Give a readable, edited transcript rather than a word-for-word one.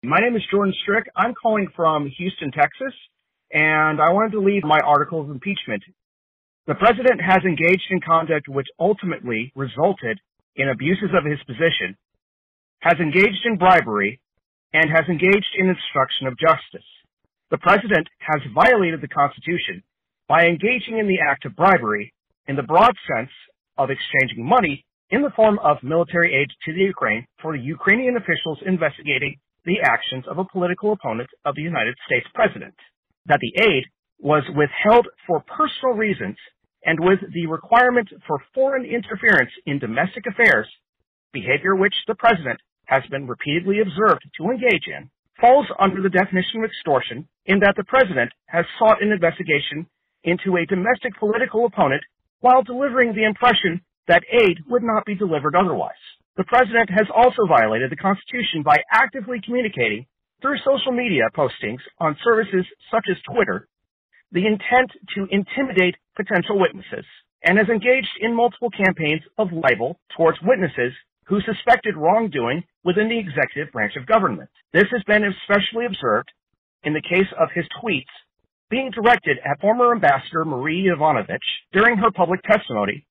My name is Jordan Strick. I'm calling from Houston, Texas, and I wanted to leave my article of impeachment. The president has engaged in conduct which ultimately resulted in abuses of his position, has engaged in bribery, and has engaged in obstruction of justice. The president has violated the Constitution by engaging in the act of bribery in the broad sense of exchanging money in the form of military aid to the Ukraine for the Ukrainian officials investigating the actions of a political opponent of the United States president. That the aid was withheld for personal reasons and with the requirement for foreign interference in domestic affairs, behavior which the president has been repeatedly observed to engage in, falls under the definition of extortion in that the president has sought an investigation into a domestic political opponent while delivering the impression that aid would not be delivered otherwise. The president has also violated the Constitution by actively communicating through social media postings on services such as Twitter the intent to intimidate potential witnesses, and has engaged in multiple campaigns of libel towards witnesses who suspected wrongdoing within the executive branch of government. This has been especially observed in the case of his tweets being directed at former Ambassador Marie Yovanovitch during her public testimony